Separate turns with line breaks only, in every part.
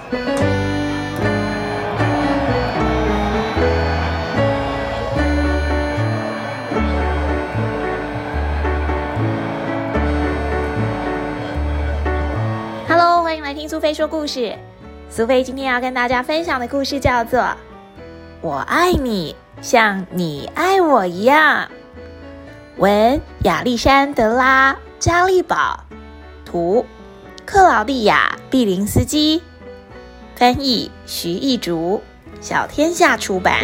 Hello， 欢迎来听苏菲说故事。苏菲今天要跟大家分享的故事叫做《我爱你，像你爱我一样》。文：亚历山德拉·加利堡，图：克劳蒂亚·毕林斯基，翻译：徐艺竹，小天下出版。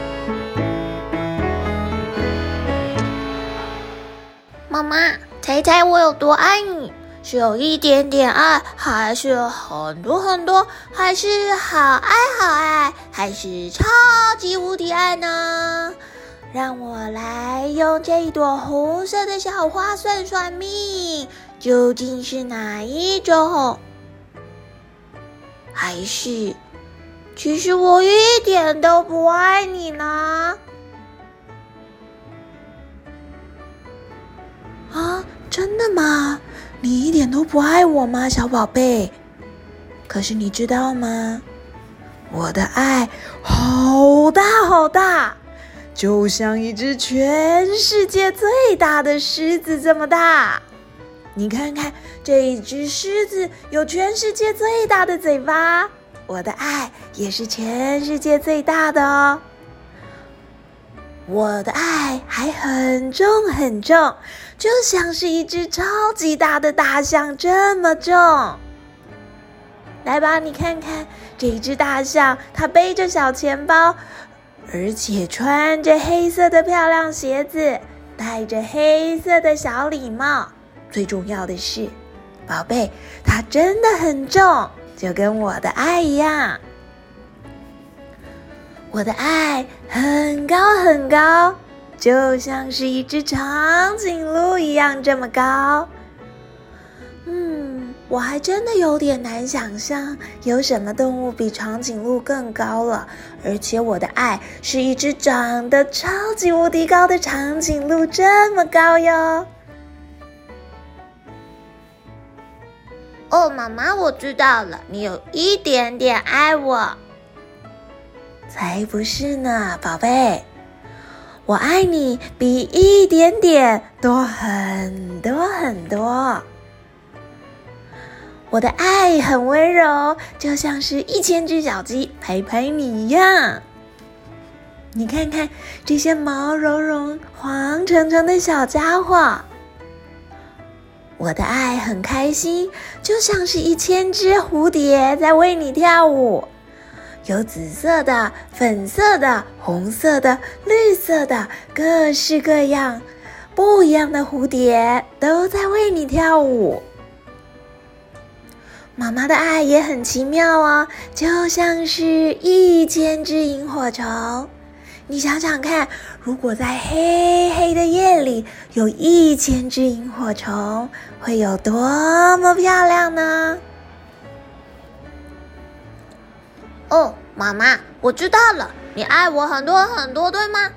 妈妈，猜猜我有多爱你？是有一点点爱，还是很多很多，还是好爱好爱，还是超级无敌爱呢？让我来用这一朵红色的小花算算命，究竟是哪一种？还是，其实我一点都不爱你呢？
啊，真的吗？你一点都不爱我吗，小宝贝？可是你知道吗？我的爱好大好大，就像一只全世界最大的狮子这么大。你看看，这一只狮子有全世界最大的嘴巴，我的爱也是全世界最大的哦。我的爱还很重很重，就像是一只超级大的大象这么重。来吧，你看看这一只大象，它背着小钱包，而且穿着黑色的漂亮鞋子，戴着黑色的小礼帽。最重要的是，宝贝，它真的很重，就跟我的爱一样。我的爱很高很高，就像是一只长颈鹿一样这么高。我还真的有点难想象，有什么动物比长颈鹿更高了。而且我的爱是一只长得超级无敌高的长颈鹿这么高哟。
哦，妈妈，我知道了，你有一点点爱我。
才不是呢，宝贝，我爱你比一点点多很多很多。我的爱很温柔，就像是1000只小鸡拍拍你一样。你看看这些毛茸茸、黄澄澄的小家伙。我的爱很开心，就像是1000只蝴蝶在为你跳舞。有紫色的、粉色的、红色的、绿色的，各式各样不一样的蝴蝶都在为你跳舞。妈妈的爱也很奇妙哦，就像是1000只萤火虫。你想想看，如果在黑黑的夜里有1000只萤火虫，会有多么漂亮呢？
哦，妈妈，我知道了，你爱我很多很多，对吗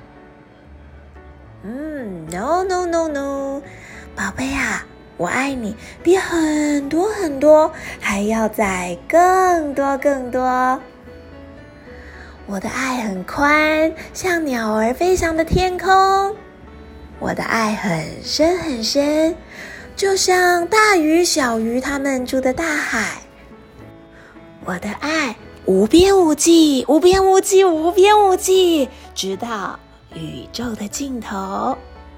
？No no no no， 宝贝啊，我爱你比很多很多还要再更多更多。我的爱很宽，像鸟儿飞翔的天空。我的爱很深很深，就像大鱼小鱼它们住的大海。我的爱无边无际，无边无际，无边无际，直到宇宙的尽头。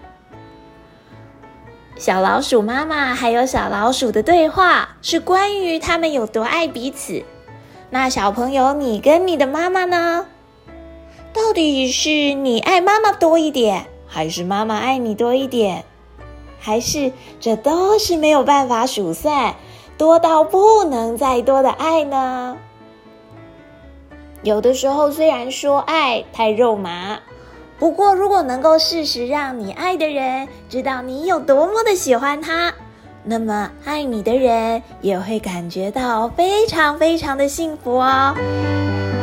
小老鼠妈妈还有小老鼠的对话是关于他们有多爱彼此。那小朋友，你跟你的妈妈呢？到底是你爱妈妈多一点，还是妈妈爱你多一点？还是这都是没有办法数算，多到不能再多的爱呢？有的时候虽然说爱太肉麻，不过如果能够适时让你爱的人知道你有多么的喜欢他，那么爱你的人也会感觉到非常非常的幸福哦。